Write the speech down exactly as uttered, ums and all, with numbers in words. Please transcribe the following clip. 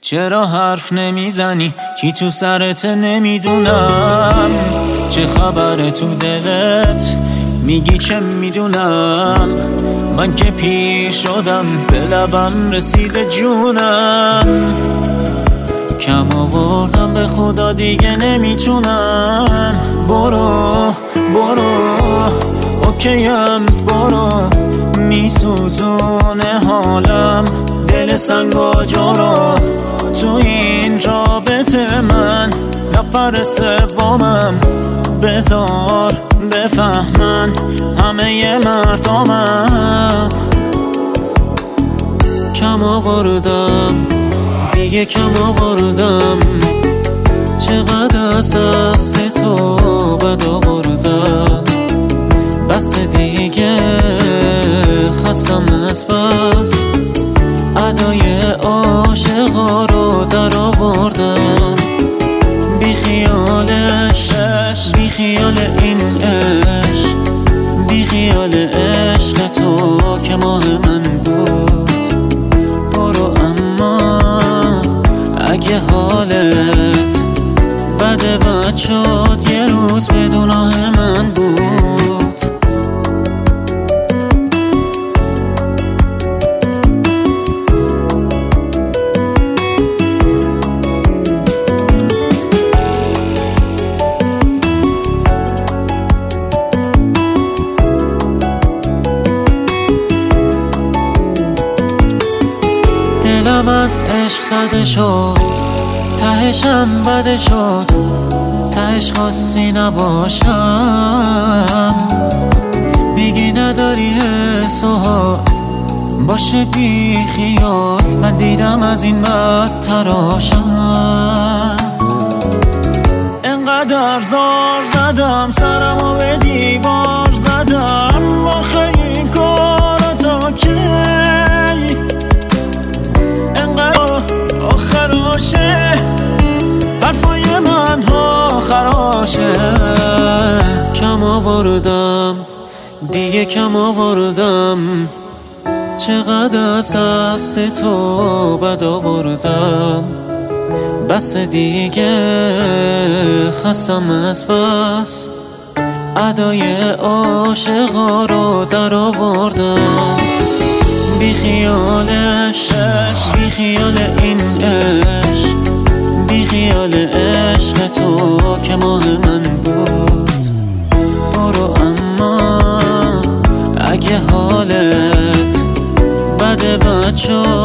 چرا حرف نمیزنی؟ چی تو سرت نمیدونم. چه خبره تو دلت؟ میگی چه میدونم. من که پیر شدم، به لبم رسیده جونم. کم آوردم به خدا دیگه نمیتونم. برو برو اوکیم برو، میسوزونه حالم دل سنگ و جورو. تو این رابطه من نفر سومم، بذار بفهمن همه مردمم. کم آوردم دیگه کم آوردم، چقدر از دست تو بد آوردم. بس دیگه خستم از بس، ادای عاشقا رو در آوردم. بی خیالش بی خیال این عشق، بی خیال عشق تو که ماه من بود. برو اما اگه حالت بده بد شد، یه روز بدون آه من بود. دلم از عشق زده شد، تهشم بده شد، تهش خواستی نباشم. میگی نداری حس و حال، باشه بی خیال. من دیدم از این بد تراشم. انقدر زار زدم سرمو به دیوار زدم، آخه این کارا تا کی؟ انقدر آخراشه حرفای من ها خراشه. کم آوردم دیگه کم آوردم، چقدر از دست تو بد آوردم. بس دیگه خستم از بس، ادای عاشقا رو در آوردم. بی خیالش بی خیال این عشق، بی خیال عشق تو که ماه من بود. برو اما اگه حالت بده بد شد،